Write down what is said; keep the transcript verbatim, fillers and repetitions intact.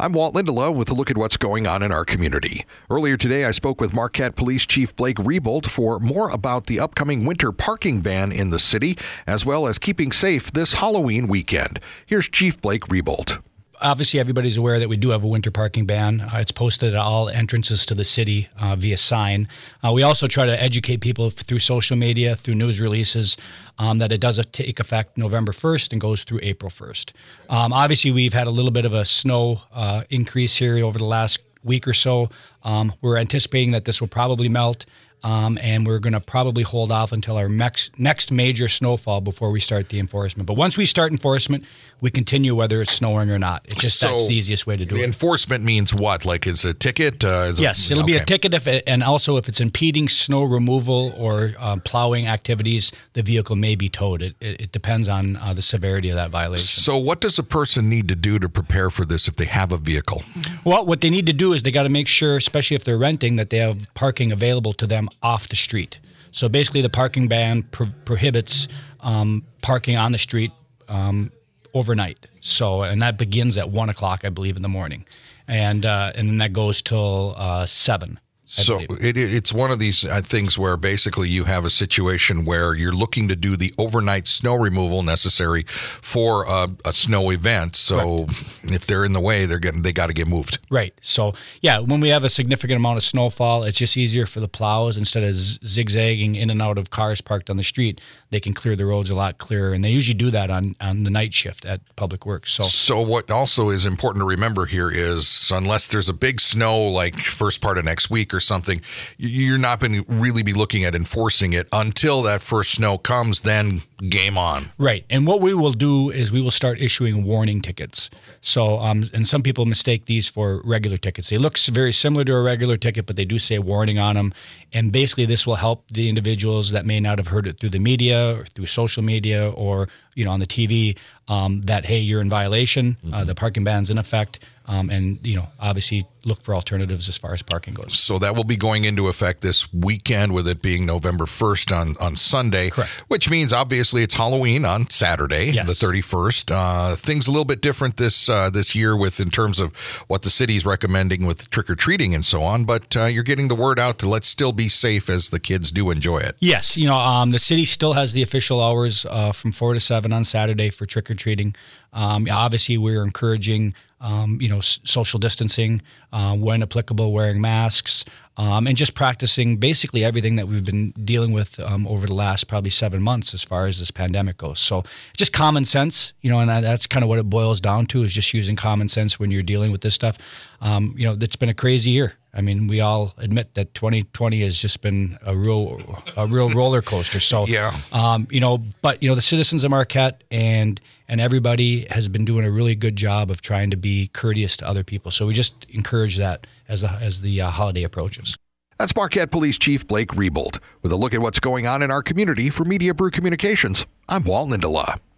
I'm Walt Lindelof with a look at what's going on in our community. Earlier today, I spoke with Marquette Police Chief Blake Rebold for more about the upcoming winter parking ban in the city, as well as keeping safe this Halloween weekend. Here's Chief Blake Rebold. Obviously, everybody's aware that we do have a winter parking ban. Uh, it's posted at all entrances to the city uh, via sign. Uh, we also try to educate people through social media, through news releases, um, that it does take effect November first and goes through April first. Um, obviously, we've had a little bit of a snow uh, increase here over the last week or so. Um, we're anticipating that this will probably melt. Um, and we're going to probably hold off until our next, next major snowfall before we start the enforcement. But once we start enforcement, we continue whether it's snowing or not. It's just so that's the easiest way to do the it. Enforcement means what? Like, is a ticket? Uh, is yes, it, it'll okay. be a ticket, if it, and also if it's impeding snow removal or um, plowing activities, the vehicle may be towed. It, it, it depends on uh, the severity of that violation. So what does a person need to do to prepare for this if they have a vehicle? Well, what they need to do is they got to make sure, especially if they're renting, that they have parking available to them off the street. So basically the parking ban pro- prohibits um, parking on the street um, overnight. So, and that begins at one o'clock, I believe, in the morning. And uh, and then that goes till uh, seven. So it, it's one of these uh, things where basically you have a situation where you're looking to do the overnight snow removal necessary for a, a snow event. So Correct. If they're in the way, they're getting they got to get moved. Right. So yeah, when we have a significant amount of snowfall, it's just easier for the plows instead of zigzagging in and out of cars parked on the street. They can clear the roads a lot clearer, and they usually do that on, on the night shift at Public Works. So so what also is important to remember here is unless there's a big snow like first part of next week or something, you're not going to really be looking at enforcing it until that first snow comes, then game on. Right. And what we will do is we will start issuing warning tickets. So, um, and some people mistake these for regular tickets. They look very similar to a regular ticket, but they do say warning on them. And basically this will help the individuals that may not have heard it through the media or through social media or, you know, on the T V, um, that, hey, you're in violation. Mm-hmm. Uh, the parking ban's in effect. Um, and, you know, obviously look for alternatives as far as parking goes. So that will be going into effect this weekend, with it being November first on, on Sunday. Correct. Which means obviously it's Halloween on Saturday, yes. the thirty-first. Uh, things a little bit different this uh, this year with in terms of what the city's recommending with trick-or-treating and so on. But uh, you're getting the word out to let's still be safe as the kids do enjoy it. Yes. You know, um, the city still has the official hours uh, from four to seven on Saturday for trick-or-treating. Um, obviously, we're encouraging Um, you know, s- social distancing, uh, when applicable, wearing masks, um, and just practicing basically everything that we've been dealing with um, over the last probably seven months as far as this pandemic goes. So just common sense, you know, and that's kind of what it boils down to, is just using common sense when you're dealing with this stuff. Um, you know, it's been a crazy year. I mean, we all admit that twenty twenty has just been a real, a real roller coaster. So, yeah. um, you know, but you know, the citizens of Marquette and and everybody has been doing a really good job of trying to be courteous to other people. So we just encourage that as the as the uh, holiday approaches. That's Marquette Police Chief Blake Rebold with a look at what's going on in our community for Media Brew Communications. I'm Walt Lindelof.